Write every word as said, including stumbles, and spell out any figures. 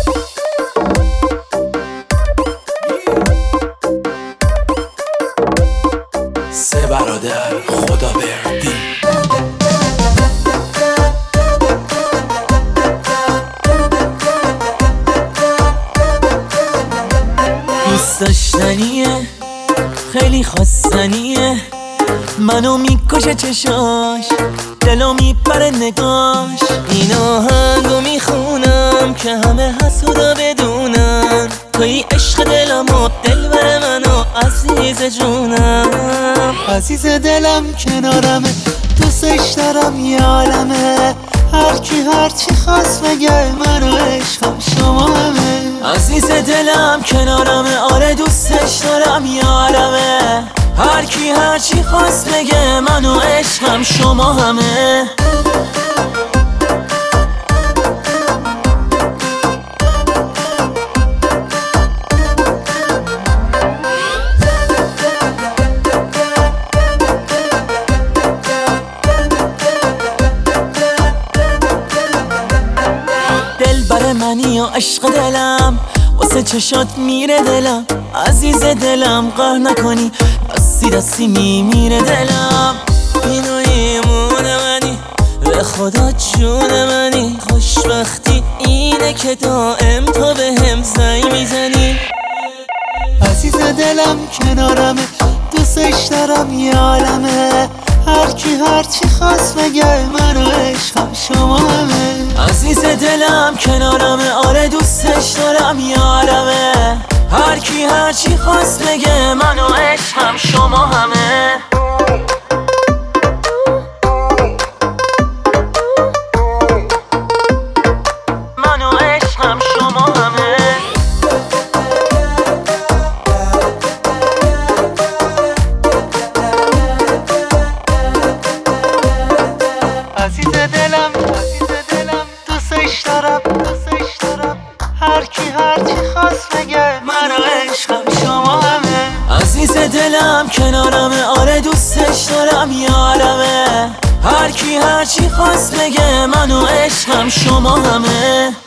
سه برادر خدا بردی. دوست داشتنیه خیلی خواستنیه، منو میکشه چشاش، دلو میپره نگاش. این آهنگو میخونم که همه حسودا بدونن توی عشق دلم و دل بر منو عزیز جونم. عزیز دلم کنارمه، دوستش دارم یه عالمه، هر کی هر چی خواست بگه منو عشقم شما همه. عزیز دلم کنارمه، آره دوستش دارم یه عالمه، هر کی هر چی خواست بگه منو عشقم شما همه. دل بر منی و عشق دلم، واسه چشات میره دلم. عزیز دلم قهر نکنی، دستی دستی میمیره دلم. اینو ایمون منی، به خدا جون منی، خوشبختی اینه که دائم تو به هم زنگ میزنی. عزیز دلم کنارمه، دوستش دارم یه عالمه، هر کی هر چی خواست بگه منو عشقم شما همه. عزیز دلم کنارمه، آره دوستش دارم یه عالمه، هر کی هر چی خواست بگه منو عشقم شما همه. منو عشقم شما همه. عزیز دلم عزیز دلم دوستش دارم دوستش دارم، هر کی هر چی خواست بگه منو عشقم شما همه. عزیز دلم کنارمه، آره دوستش دارم یه عالمه، هر کی هر چی خواست بگه منو عشقم شما همه.